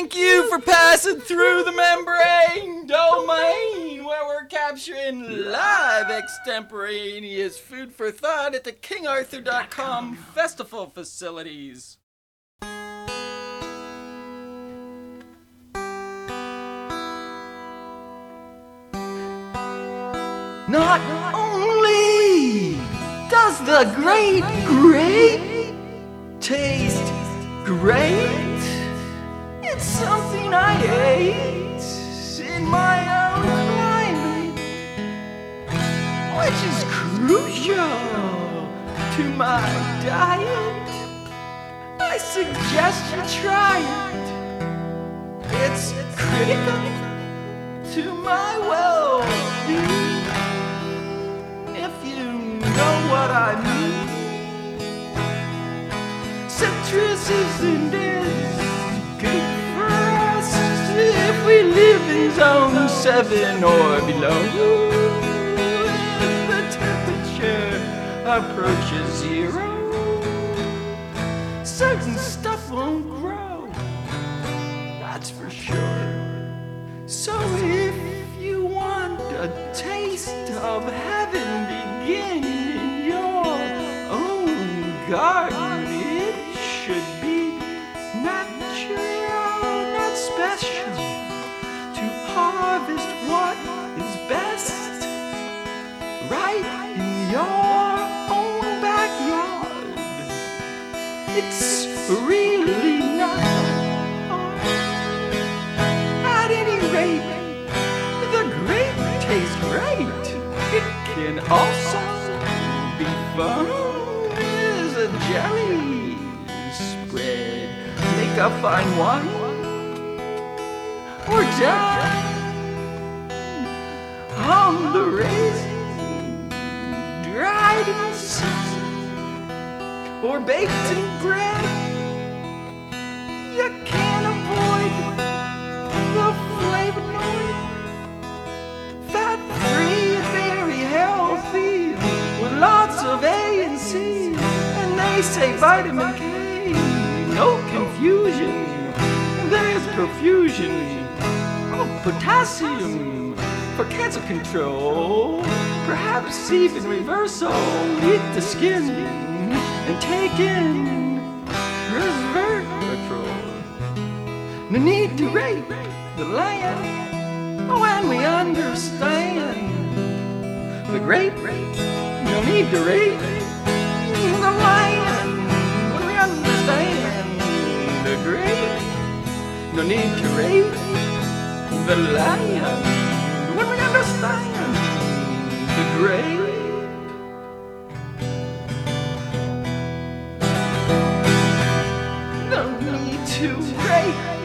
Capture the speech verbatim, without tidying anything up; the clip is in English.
Thank you for passing through the membrane domain, where we're capturing live extemporaneous food for thought at the king arthur dot com festival facilities. Not only does the great grape taste great, it's something I ate in my own climate, which is crucial to my diet. I suggest you try it. It's critical to my well-being, if you know what I mean. Citrus isn't as good for us if we live in zone seven or below. If the temperature approaches zero, certain stuff won't grow, that's for sure. So if you want a taste of heaven begin in your own garden, it should be natural, not special, to harvest what is best right in your own backyard. It's really not hard. At any rate, the grape tastes great. It can also be fun as a jelly spread. Make a fine wine or dine on the raisin, dried in the sun, or baked in bread. You can't avoid the flavonoid. Fat-free and very healthy, with lots of A and C, and they say vitamin K. No confusion, there's profusion of potassium for cancer control, perhaps even reversal. Eat the skin and take in resveratrol. No need to rape the land when we understand the grape. No need to rape the land when we understand the grape. No need to rape the lion when we understand the grape. No need to rape